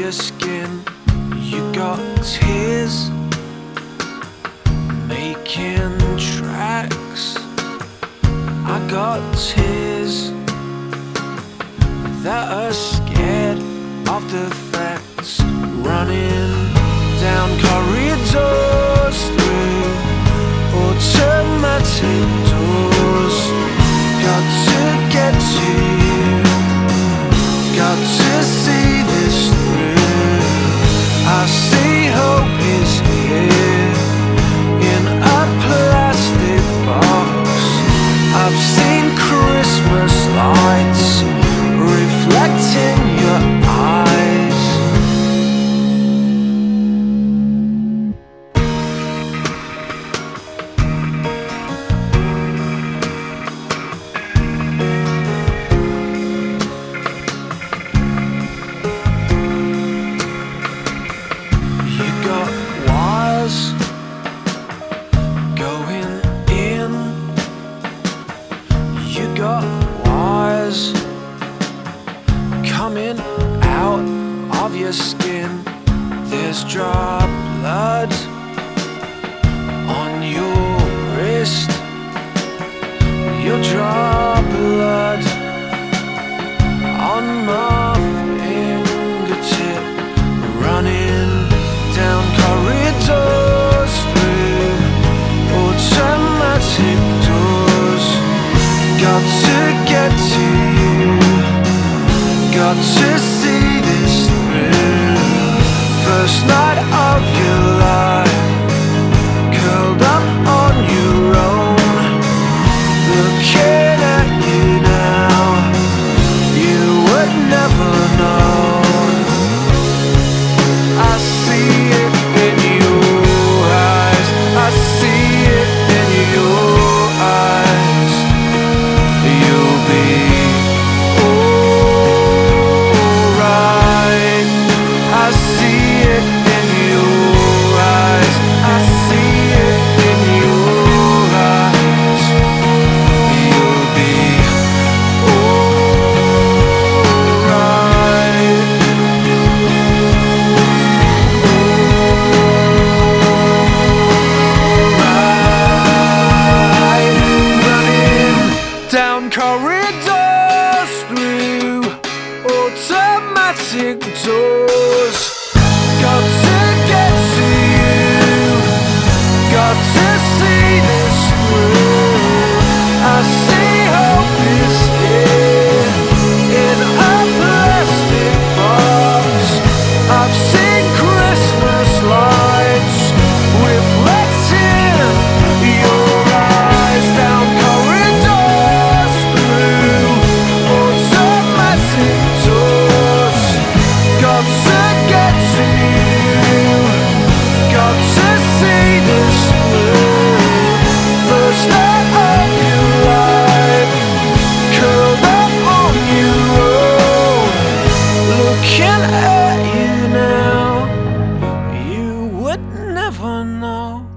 your skin. You got tears making tracks. I got tears that are scared of the facts, running down corridors through automatic doors. Got to get to you, got to see this through. I see hope is here in a plastic box. I've seen Christmas lights reflecting your eyes. You got wires going in. You got wires coming out of your skin. There's drop blood on your wrist. You'll drop blood on my fingertip, running down corridors through automatic doors. Got to get to you, got to see this through. First night of your life, curled up on your own, looking at you now. You would never know. I see it in your eyes, I see it in your eyes. You'll be alright. I see it in your eyes, I see it in your eyes. You'll be down corridors through automatic doors. Got to get to you, got to see this through. I see hope is here in a plastic box. I've seen Christmas lights reflecting your eyes. Down corridors through automatic doors. Got to get to you, got to see this through. First night of your life, curled up on your own, looking at you now. You would never know.